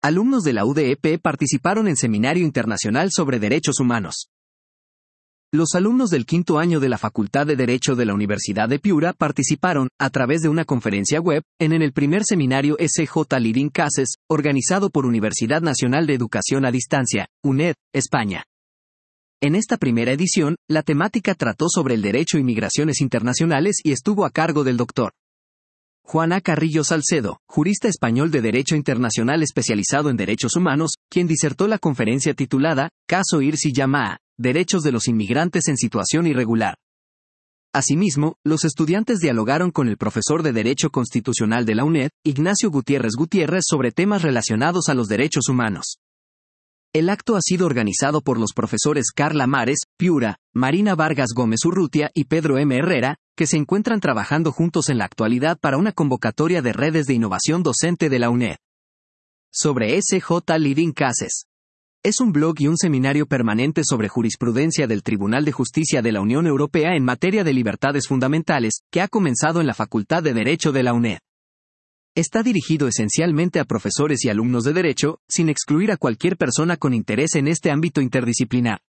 Alumnos de la UDEP participaron en Seminario Internacional sobre Derechos Humanos. Los alumnos del quinto año de la Facultad de Derecho de la Universidad de Piura participaron, a través de una conferencia web, en el primer seminario SJ Leading Cases, organizado por Universidad Nacional de Educación a Distancia, UNED, España. En esta primera edición, la temática trató sobre el derecho y migraciones internacionales y estuvo a cargo del Dr. Juan A. Carrillo Salcedo, jurista español de Derecho Internacional especializado en Derechos Humanos, quien disertó la conferencia titulada Caso Irsi Yamaa, Derechos de los Inmigrantes en Situación Irregular. Asimismo, los estudiantes dialogaron con el profesor de Derecho Constitucional de la UNED, Ignacio Gutiérrez Gutiérrez, sobre temas relacionados a los derechos humanos. El acto ha sido organizado por los profesores Carla Mares, Piura, Marina Vargas Gómez Urrutia y Pedro M. Herrera, que se encuentran trabajando juntos en la actualidad para una convocatoria de redes de innovación docente de la UNED. Sobre SJ Leading Cases. Es un blog y un seminario permanente sobre jurisprudencia del Tribunal de Justicia de la Unión Europea en materia de libertades fundamentales, que ha comenzado en la Facultad de Derecho de la UNED. Está dirigido esencialmente a profesores y alumnos de derecho, sin excluir a cualquier persona con interés en este ámbito interdisciplinar.